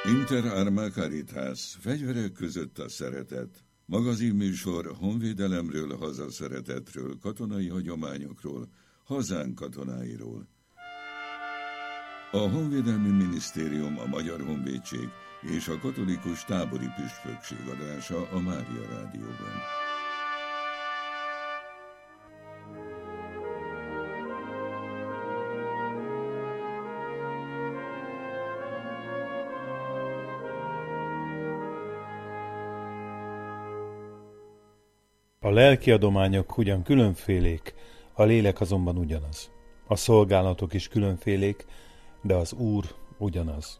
Inter Arma Caritas, fegyverek között a szeretet. Magazinműsor honvédelemről, hazaszeretetről, katonai hagyományokról, hazánk katonáiról. A Honvédelmi Minisztérium, a Magyar Honvédség és a Katolikus Tábori Püspökség adása a Mária Rádióban. A lelki adományok ugyan különfélék, a lélek azonban ugyanaz. A szolgálatok is különfélék, de az Úr ugyanaz.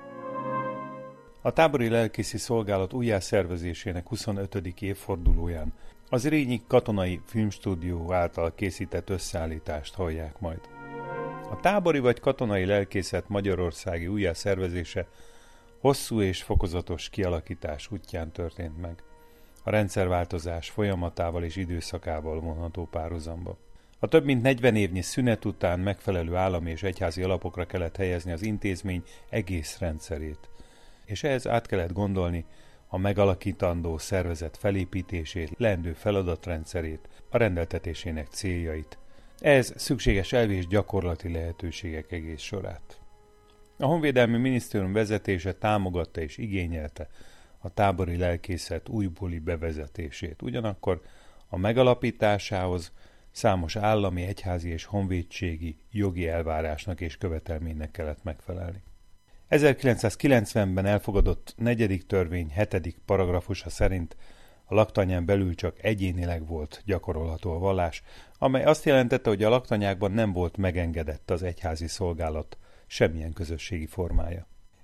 A tábori lelkészi szolgálat újjászervezésének 25. évfordulóján az Rényi Katonai Filmstúdió által készített összeállítást hallják majd. A tábori vagy katonai lelkészet magyarországi újjászervezése hosszú és fokozatos kialakítás útján történt meg. A rendszerváltozás folyamatával és időszakával vonható párhuzamba. A több mint 40 évnyi szünet után megfelelő állami és egyházi alapokra kellett helyezni az intézmény egész rendszerét, és ehhez át kellett gondolni a megalakítandó szervezet felépítését, leendő feladatrendszerét, a rendeltetésének céljait. Ehhez szükséges elvi és gyakorlati lehetőségek egész sorát. A Honvédelmi Minisztérium vezetése támogatta és igényelte a tábori lelkészet újbóli bevezetését. Ugyanakkor a megalapításához számos állami, egyházi és honvédségi jogi elvárásnak és követelménynek kellett megfelelni. 1990-ben elfogadott 4. törvény 7. paragrafusa szerint a laktanyán belül csak egyénileg volt gyakorolható a vallás, amely azt jelentette, hogy a laktanyákban nem volt megengedett az egyházi szolgálat semmilyen közösségi formája.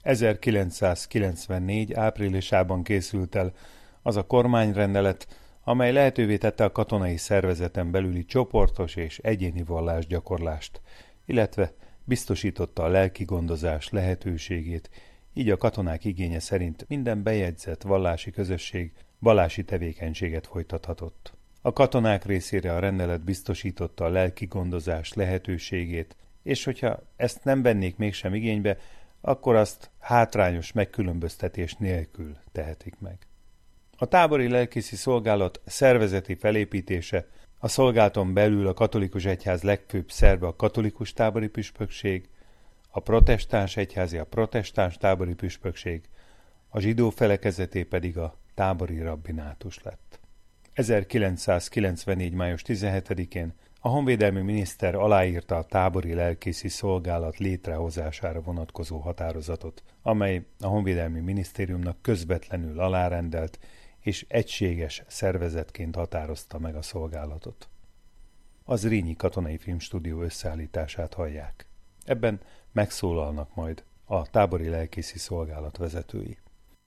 1994. áprilisában készült el az a kormányrendelet, amely lehetővé tette a katonai szervezeten belüli csoportos és egyéni vallásgyakorlást, illetve biztosította a lelki gondozás lehetőségét, így a katonák igénye szerint minden bejegyzett vallási közösség vallási tevékenységet folytathatott. A katonák részére a rendelet biztosította a lelki gondozás lehetőségét, és hogyha ezt nem vennék mégsem igénybe, akkor azt hátrányos megkülönböztetés nélkül tehetik meg. A tábori lelkészi szolgálat szervezeti felépítése, a szolgálaton belül a katolikus egyház legfőbb szerve a katolikus tábori püspökség, a protestáns egyházi a protestáns tábori püspökség, a zsidó felekezeté pedig a tábori rabbinátus lett. 1994. május 17-én a honvédelmi miniszter aláírta a tábori lelkészi szolgálat létrehozására vonatkozó határozatot, amely a honvédelmi minisztériumnak közvetlenül alárendelt és egységes szervezetként határozta meg a szolgálatot. Az Rényi Katonai Filmstúdió összeállítását hallják. Ebben megszólalnak majd a tábori lelkészi szolgálat vezetői.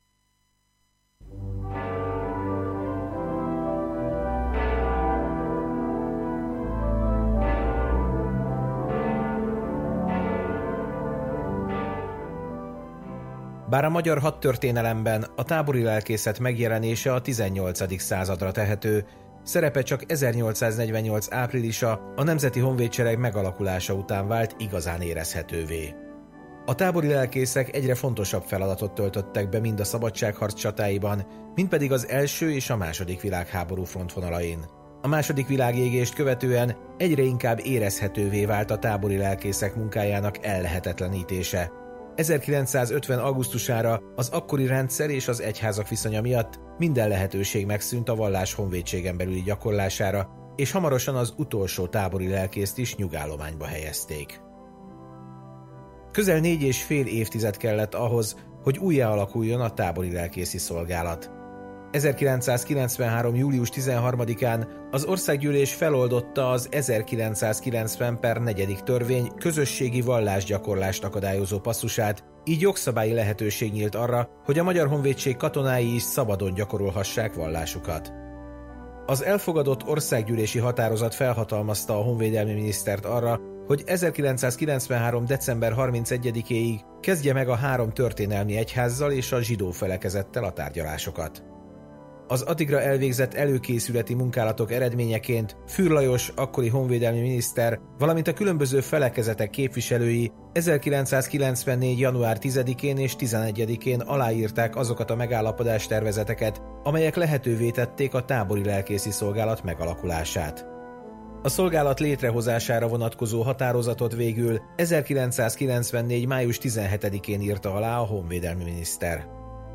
Bár a magyar hadtörténelemben a tábori lelkészet megjelenése a 18. századra tehető, szerepe csak 1848. áprilisa, a Nemzeti Honvédsereg megalakulása után vált igazán érezhetővé. A tábori lelkészek egyre fontosabb feladatot töltöttek be mind a szabadságharc csatáiban, mind pedig az első és a második világháború frontvonalain. A második világégést követően egyre inkább érezhetővé vált a tábori lelkészek munkájának ellehetetlenítése. 1950. augusztusára az akkori rendszer és az egyházak viszonya miatt minden lehetőség megszűnt a vallás honvédségen belüli gyakorlására, és hamarosan az utolsó tábori lelkészt is nyugállományba helyezték. Közel 4,5 évtized kellett ahhoz, hogy újjáalakuljon a tábori lelkészi szolgálat. 1993. július 13-án az országgyűlés feloldotta az 1990/4. törvény közösségi vallásgyakorlást akadályozó passzusát, így jogszabályi lehetőség nyílt arra, hogy a Magyar Honvédség katonái is szabadon gyakorolhassák vallásukat. Az elfogadott országgyűlési határozat felhatalmazta a honvédelmi minisztert arra, hogy 1993. december 31-éig kezdje meg a 3 történelmi egyházzal és a zsidó felekezettel a tárgyalásokat. Az addigra elvégzett előkészületi munkálatok eredményeként Fürr Lajos, akkori honvédelmi miniszter, valamint a különböző felekezetek képviselői 1994. január 10-én és 11-én aláírták azokat a megállapodástervezeteket, amelyek lehetővé tették a tábori lelkészi szolgálat megalakulását. A szolgálat létrehozására vonatkozó határozatot végül 1994. május 17-én írta alá a honvédelmi miniszter.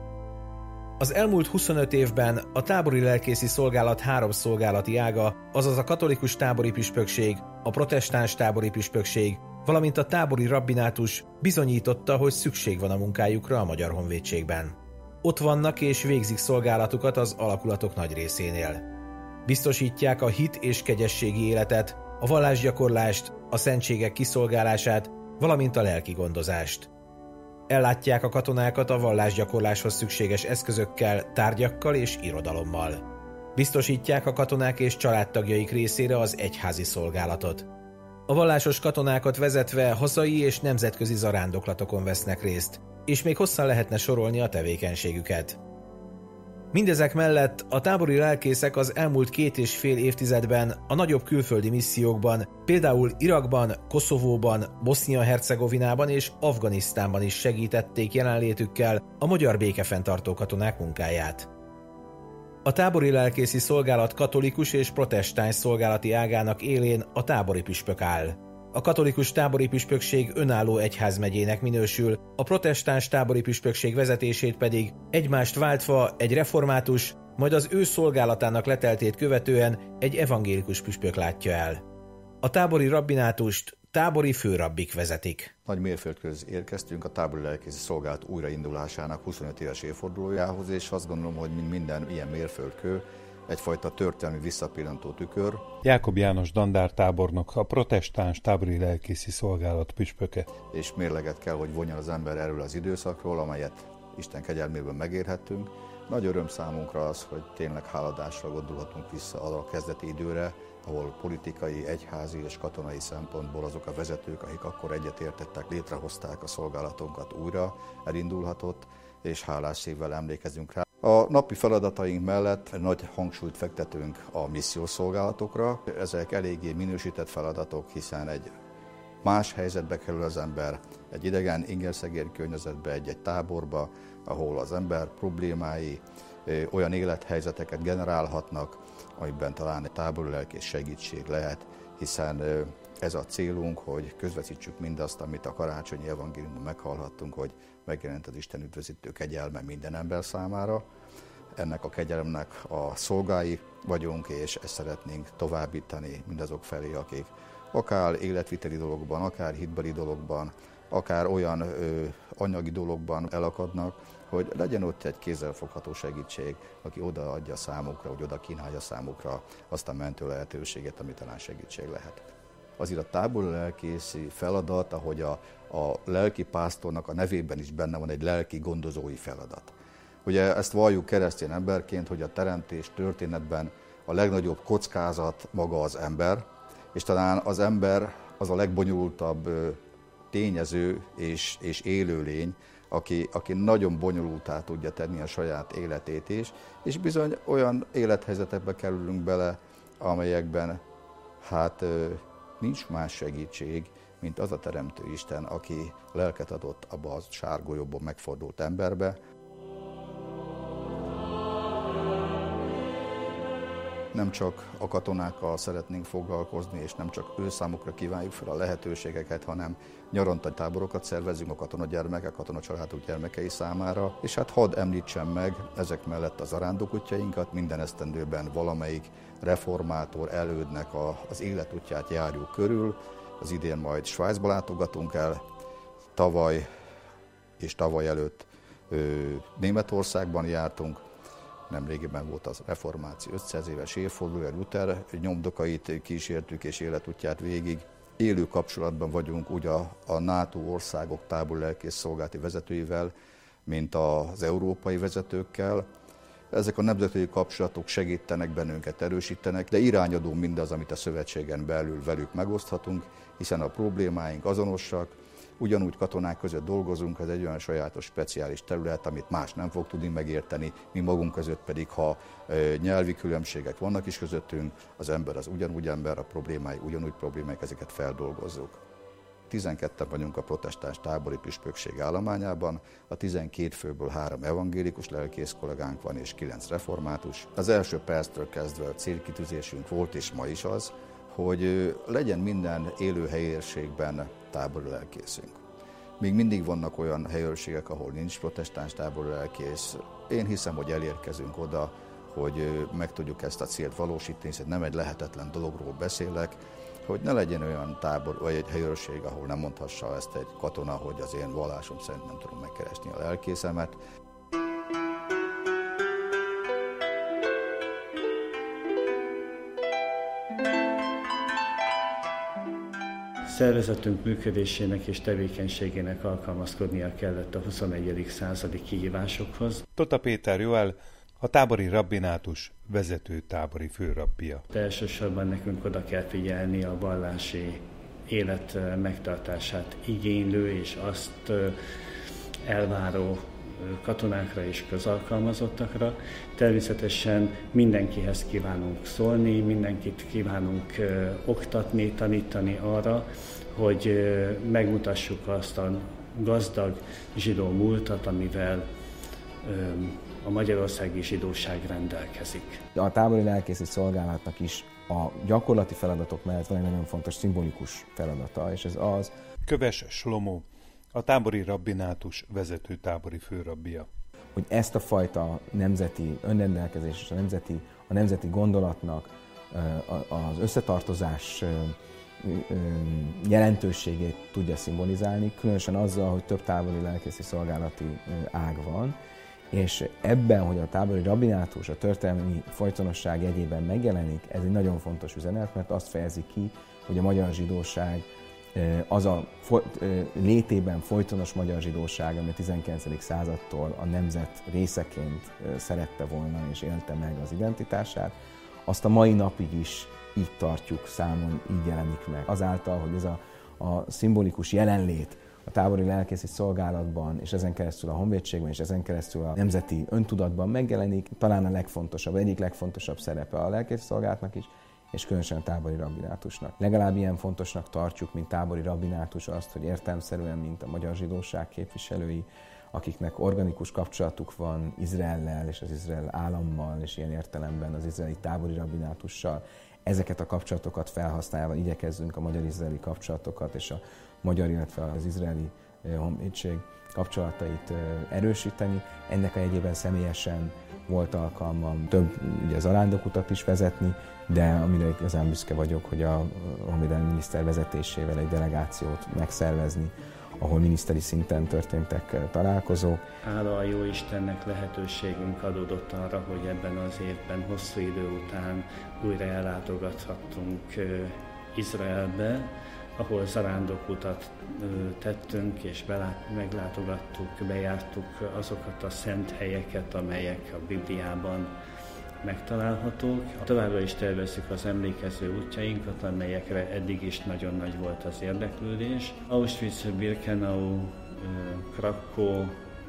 Az elmúlt 25 évben a tábori lelkészi szolgálat 3 szolgálati ága, azaz a katolikus tábori püspökség, a protestáns tábori püspökség, valamint a tábori rabbinátus bizonyította, hogy szükség van a munkájukra a Magyar Honvédségben. Ott vannak és végzik szolgálatukat az alakulatok nagy részénél. Biztosítják a hit és kegyességi életet, a vallásgyakorlást, a szentségek kiszolgálását, valamint a lelki gondozást. Ellátják a katonákat a vallásgyakorláshoz szükséges eszközökkel, tárgyakkal és irodalommal. Biztosítják a katonák és családtagjaik részére az egyházi szolgálatot. A vallásos katonákat vezetve hazai és nemzetközi zarándoklatokon vesznek részt, és még hosszan lehetne sorolni a tevékenységüket. Mindezek mellett a tábori lelkészek az elmúlt 2,5 évtizedben a nagyobb külföldi missziókban, például Irakban, Koszovóban, Bosznia-Hercegovinában és Afganisztánban is segítették jelenlétükkel a magyar békefenntartó katonák munkáját. A tábori lelkészi szolgálat katolikus és protestáns szolgálati ágának élén a tábori püspök áll. A katolikus tábori püspökség önálló egyházmegyének minősül, a protestáns tábori püspökség vezetését pedig egymást váltva egy református, majd az ő szolgálatának leteltét követően egy evangélikus püspök látja el. A tábori rabbinátust tábori főrabbik vezetik. Nagy mérföldkőhöz érkeztünk a tábori lelkészi szolgálat újraindulásának 25 éves évfordulójához, és azt gondolom, hogy minden ilyen mérföldkő egyfajta történelmi visszapillantó tükör. Jákob János dandártábornok, a protestáns tábori lelkészi szolgálat püspöke. És mérleget kell, hogy vonjon az ember erről az időszakról, amelyet Isten kegyelméből megérhettünk. Nagy öröm számunkra az, hogy tényleg háladásra gondolhatunk vissza arra a kezdeti időre, ahol politikai, egyházi és katonai szempontból azok a vezetők, akik akkor egyetértettek, létrehozták a szolgálatunkat, újra elindulhatott, és hálás szívvel emlékezünk rá. A napi feladataink mellett nagy hangsúlyt fektetünk a missziószolgálatokra. Ezek eléggé minősített feladatok, hiszen egy más helyzetbe kerül az ember, egy idegen, ingerszegér környezetbe, egy táborba, ahol az ember problémái olyan élethelyzeteket generálhatnak, amiben talán egy tábori lelkész segítség lehet, hiszen ez a célunk, hogy közvetítsük mindazt, amit a karácsonyi evangéliumban meghallhattunk, hogy megjelent az Isten üdvözítő kegyelme minden ember számára. Ennek a kegyelemnek a szolgái vagyunk, és ezt szeretnénk továbbítani mindazok felé, akik akár életviteli dologban, akár hitbeli dologban, akár olyan anyagi dologban elakadnak, hogy legyen ott egy kézzelfogható segítség, aki odaadja számukra, vagy oda kínálja számukra azt a mentő lehetőséget, ami talán segítség lehet. Azért a tábori lelkészi feladat, ahogy a lelki pásztornak a nevében is benne van egy lelki gondozói feladat. Ugye ezt valljuk keresztény emberként, hogy a teremtés történetben a legnagyobb kockázat maga az ember, és talán az ember az a legbonyolultabb tényező és élőlény, aki nagyon bonyolultá tudja tenni a saját életét is, és bizony olyan élethelyzetekbe kerülünk bele, amelyekben nincs más segítség, mint az a Teremtő Isten, aki lelket adott abba a sárgolyóban megfordult emberbe. Nem csak a katonákkal szeretnénk foglalkozni, és nem csak ő számukra kívánjuk fel a lehetőségeket, hanem nyaranta táborokat szervezünk a katonagyermekek, katonacsaládok gyermekei számára. És hadd említsem meg ezek mellett az arándokútjainkat, minden esztendőben valamelyik reformátor elődnek az életútját járjuk körül. Az idén majd Svájcba látogatunk el, tavaly és tavaly előtt Németországban jártunk. Nemrégiben volt az reformáció 500 éves évfordulója, Luther nyomdokait kísértük és életútját végig. Élő kapcsolatban vagyunk úgy a NATO országok tábori lelkész szolgálati vezetőivel, mint az európai vezetőkkel. Ezek a nemzetközi kapcsolatok segítenek bennünket, erősítenek, de irányadó mindaz, amit a szövetségen belül velük megoszthatunk, hiszen a problémáink azonosak, Ugyanúgy katonák között dolgozunk, ez egy olyan sajátos, speciális terület, amit más nem fog tudni megérteni, mi magunk között pedig, ha nyelvi különbségek vannak is közöttünk, az ember az ugyanúgy ember, a problémái ugyanúgy problémák, ezeket feldolgozzuk. 12-en vagyunk a protestáns tábori püspökség állományában, a 12 főből 3 evangélikus lelkész kollégánk van és 9 református. Az első perctől kezdve a célkitűzésünk volt és ma is az, hogy legyen minden élő helyőrségben tábori lelkészünk. Még mindig vannak olyan helyőrségek, ahol nincs protestáns tábori lelkész. Én hiszem, hogy elérkezünk oda, hogy meg tudjuk ezt a célt valósítani, hiszen nem egy lehetetlen dologról beszélek, hogy ne legyen olyan tábor vagy egy helyőrség, ahol nem mondhassa ezt egy katona, hogy az én vallásom szerint nem tudom megkeresni a lelkészemet. Szervezetünk működésének és tevékenységének alkalmazkodnia kellett a 21. századi kihívásokhoz. Tota Péter Joel, a tábori rabbinátus vezető tábori főrabbija. De elsősorban nekünk oda kell figyelni a vallási élet megtartását igénylő és azt elváró katonákra és közalkalmazottakra. Természetesen mindenkihez kívánunk szólni, mindenkit kívánunk oktatni, tanítani arra, hogy megmutassuk azt a gazdag zsidó múltat, amivel a magyarországi zsidóság rendelkezik. A tábori lelkészi szolgálatnak is a gyakorlati feladatok mellett van egy nagyon fontos szimbolikus feladata, és ez az... Köves Slomó, a tábori rabbinátus vezető tábori főrabbija. Hogy ezt a fajta nemzeti önrendelkezés és a nemzeti gondolatnak az összetartozás jelentőségét tudja szimbolizálni, különösen azzal, hogy több tábori lelkészi szolgálati ág van, és ebben, hogy a tábori rabbinátus a történelmi folytonosság jegyében megjelenik, ez egy nagyon fontos üzenet, mert azt fejezi ki, hogy a magyar zsidóság az a létében folytonos magyar zsidóság, ami a 19. századtól a nemzet részeként szerette volna és élte meg az identitását, azt a mai napig is így tartjuk számon, így jelenik meg. Azáltal, hogy ez a szimbolikus jelenlét a tábori lelkészi szolgálatban, és ezen keresztül a honvédségben, és ezen keresztül a nemzeti öntudatban megjelenik, talán a legfontosabb, egyik legfontosabb szerepe a lelkészi szolgálatnak is, és különösen a tábori rabbinátusnak. Legalább ilyen fontosnak tartjuk, mint tábori rabbinátus azt, hogy értelemszerűen, mint a magyar zsidóság képviselői, akiknek organikus kapcsolatuk van Izraellel és az Izrael állammal, és ilyen értelemben az izraeli tábori rabbinátussal, ezeket a kapcsolatokat felhasználva igyekezzünk a magyar-izraeli kapcsolatokat és a magyar, illetve az izraeli honvédség kapcsolatait erősíteni. Ennek a jegyében személyesen volt alkalmam több zarándokutat is vezetni, de amire igazán büszke vagyok, hogy a honvédelmi miniszter vezetésével egy delegációt megszervezni, ahol miniszteri szinten történtek találkozók. Hála a Jóistennek lehetőségünk adódott arra, hogy ebben az évben hosszú idő után újra ellátogathattunk Izraelbe, ahol zarándokutat tettünk, és meglátogattuk, bejártuk azokat a szent helyeket, amelyek a Bibliában megtalálhatók. Továbbra is tervezzük az emlékező útjainkat, amelyekre eddig is nagyon nagy volt az érdeklődés. Auschwitz-Birkenau, Krakow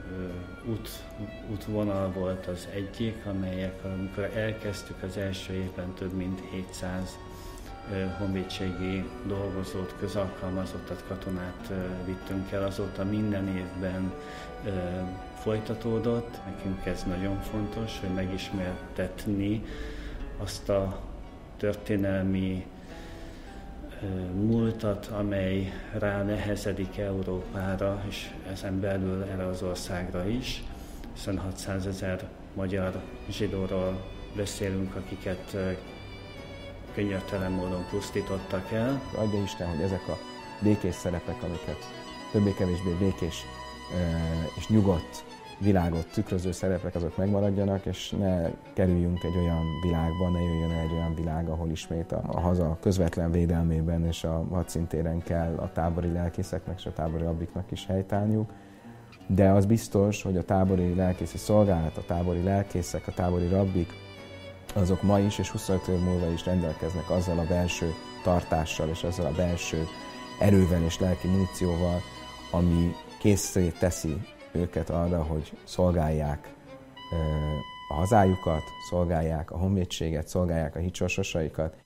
útvonal volt az egyik, amelyek, amikor elkezdtük az első évben, több mint 700 honvédségi dolgozót, közalkalmazottat, katonát vittünk el, azóta minden évben folytatódott. Nekünk ez nagyon fontos, hogy megismertetni azt a történelmi múltat, amely rá nehezedik Európára, és ezen belül erre az országra is, hiszen 600 000 magyar zsidóról beszélünk, akiket könnyörtelen módon pusztítottak el. Adja Isten, hogy ezek a békés szerepek, amiket többé-kevésbé békés és nyugodt világot tükröző szerepek, azok megmaradjanak, és ne kerüljünk egy olyan világba, ne jöjjön el egy olyan világ, ahol ismét a haza közvetlen védelmében és a hadszintéren kell a tábori lelkészeknek és a tábori rabbiknak is helytállniuk. De az biztos, hogy a tábori lelkészi szolgálat, a tábori lelkészek, a tábori rabbik, azok ma is és 25 év múlva is rendelkeznek azzal a belső tartással és azzal a belső erővel és lelki munícióval, ami készé teszi őket arra, hogy szolgálják a hazájukat, szolgálják a honvédséget, szolgálják a hitsorsosaikat.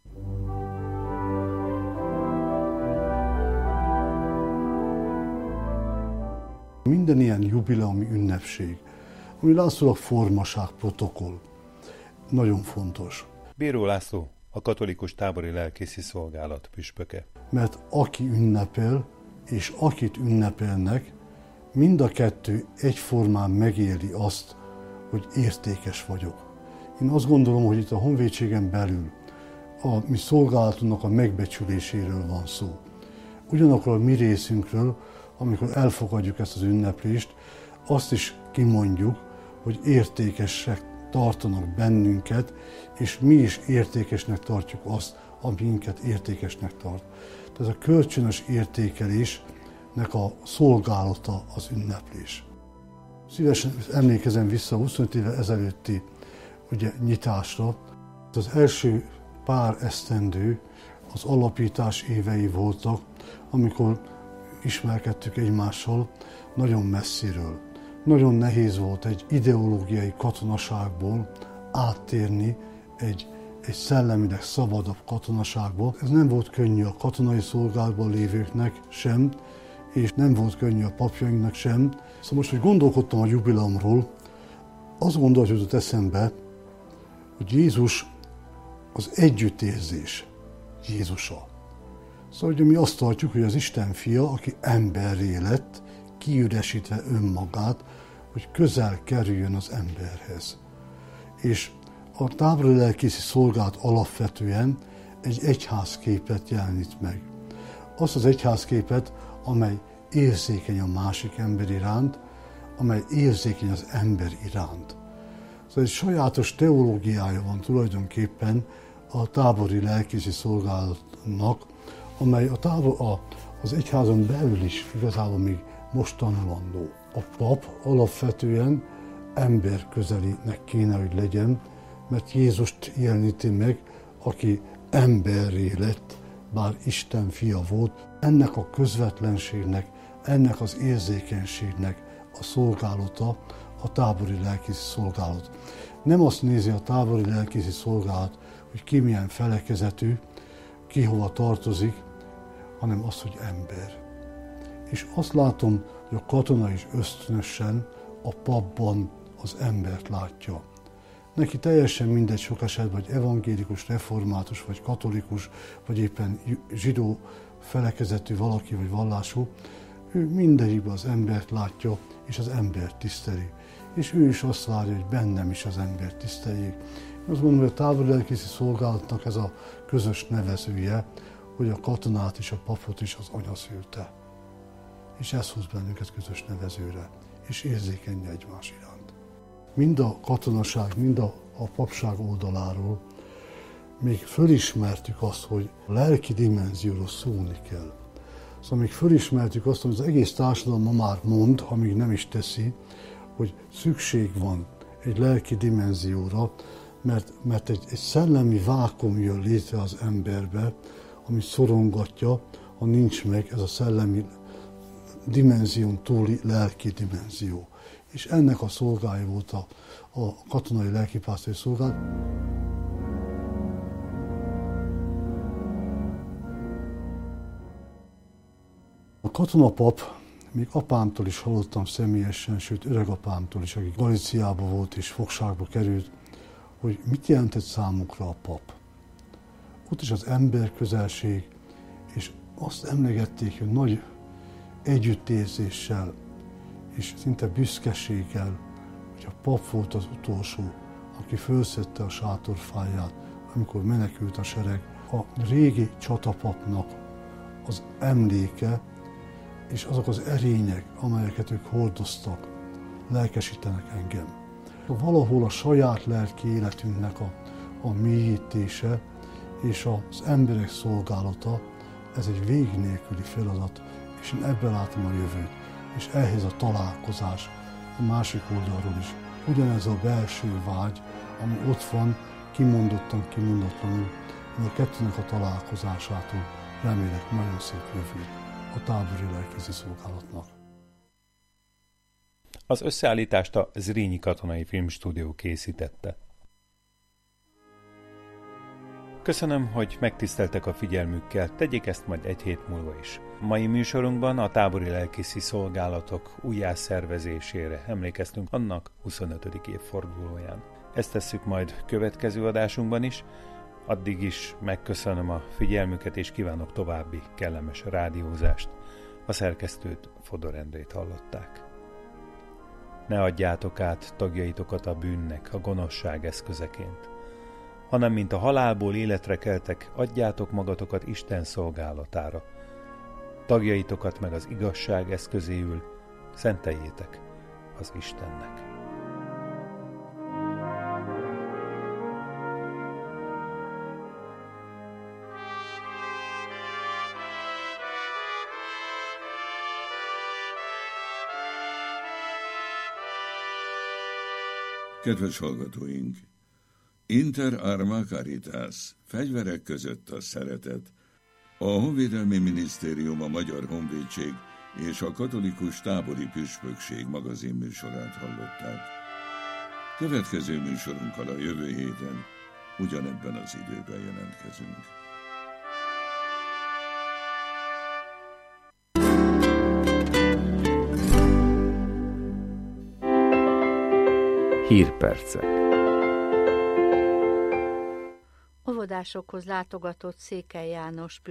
Minden ilyen jubileumi ünnepség, ami látszólag formaság, protokoll, nagyon fontos. Bíró László, a katolikus tábori lelkészi szolgálat püspöke. Mert aki ünnepel, és akit ünnepelnek, mind a kettő egyformán megéli azt, hogy értékes vagyok. Én azt gondolom, hogy itt a honvédségen belül a mi szolgálatunknak a megbecsüléséről van szó. Ugyanakkor a mi részünkről, amikor elfogadjuk ezt az ünneplést, azt is kimondjuk, hogy értékesek tartanak bennünket, és mi is értékesnek tartjuk azt, ami minket értékesnek tart. Tehát a kölcsönös értékelésnek a szolgálata az ünneplés. Szívesen emlékezem vissza a 25 évvel ezelőtti nyitásra. Az első pár esztendő az alapítás évei voltak, amikor ismerkedtük egymással nagyon messziről. Nagyon nehéz volt egy ideológiai katonaságból áttérni egy szellemileg szabadabb katonaságba. Ez nem volt könnyű a katonai szolgálatban lévőknek sem, és nem volt könnyű a papjainknak sem. Szóval most, hogy gondolkodtam a jubileumról, azt gondolt eszembe, hogy Jézus az együttérzés Jézusa. Szóval ugye mi azt tartjuk, hogy az Isten fia, aki emberré lett, kiüresítve önmagát, hogy közel kerüljön az emberhez. És a tábori lelkészi szolgálat alapvetően egy egyházképet jelenít meg. Azt az egyházképet, amely érzékeny a másik ember iránt, amely érzékeny az ember iránt. Szóval egy sajátos teológiája van tulajdonképpen a tábori lelkészi szolgálatnak, amely az egyházon belül is igazából még most tanulandó. A pap alapvetően emberközelinek kéne, hogy legyen, mert Jézust jeleníti meg, aki emberré lett, bár Isten fia volt. Ennek a közvetlenségnek, ennek az érzékenységnek a szolgálata a tábori lelkészi szolgálat. Nem azt nézi a tábori lelkészi szolgálat, hogy ki milyen felekezetű, ki hova tartozik, hanem az, hogy ember. És azt látom, hogy a katona is ösztönösen a papban az embert látja. Neki teljesen mindegy sok esetben, vagy evangélikus, református, vagy katolikus, vagy éppen zsidó felekezetű valaki, vagy vallású, ő mindegyikben az embert látja, és az embert tiszteli. És ő is azt várja, hogy bennem is az embert tiszteljék. Én azt gondolom, hogy a tábori lelkészi szolgálatnak ez a közös nevezője, hogy a katonát és a papot is az anya szülte. És ez hoz bennünket közös nevezőre, és érzékeny egymás iránt. Mind a katonaság, mind a papság oldaláról még fölismertük azt, hogy a lelki dimenzióról szólni kell. Szóval még fölismertük azt, hogy az egész társadalom ma már mond, amíg nem is teszi, hogy szükség van egy lelki dimenzióra, mert egy szellemi vákuum jön létre az emberbe, ami szorongatja, ha nincs meg ez a szellemi dimenzión túli lelki dimenzió. És ennek a szolgálja volt a katonai lelkipásztori szolgálat. A katonapap, még apámtól is hallottam személyesen, sőt öregapámtól is, aki Galíciában volt és fogságba került, hogy mit jelentett számukra a pap. Ott is az ember közelség, és azt emlegették, hogy nagy együttérzéssel és szinte büszkeséggel, hogy a pap volt az utolsó, aki fölszedte a sátorfáját, amikor menekült a sereg. A régi csatapapnak az emléke és azok az erények, amelyeket ők hordoztak, lelkesítenek engem. Valahol a saját lelki életünknek a mélyítése és az emberek szolgálata, ez egy vég nélküli feladat, és én ebben látom a jövőt, és ehhez a találkozás a másik oldalról is. Ugyanez a belső vágy, ami ott van, kimondottan, kimondatlanul, a kettőnek a találkozásától remélek nagyon szép jövőt a tábori lelkészi szolgálatnak. Az összeállítást a Zrínyi Katonai Filmstúdió készítette. Köszönöm, hogy megtiszteltek a figyelmükkel, tegyék ezt majd egy hét múlva is. Mai műsorunkban a tábori lelkészi szolgálatok újjászervezésére emlékeztünk annak 25. évfordulóján. Ezt tesszük majd következő adásunkban is, addig is megköszönöm a figyelmüket és kívánok további kellemes rádiózást. A szerkesztőt, Fodor Endrét hallották. Ne adjátok át tagjaitokat a bűnnek, a gonoszság eszközeként, hanem mint a halálból életre keltek, adjátok magatokat Isten szolgálatára. Tagjaitokat meg az igazság eszközéül szenteljétek az Istennek. Kedves hallgatóink! Inter arma caritas, fegyverek között a szeretet. A Honvédelmi Minisztérium, a Magyar Honvédség és a Katolikus Tábori Püspökség magazinműsorát hallották. Következő műsorunkkal a jövő héten ugyanebben az időben jelentkezünk. Hírpercek. Óvodásokhoz látogatott Székely János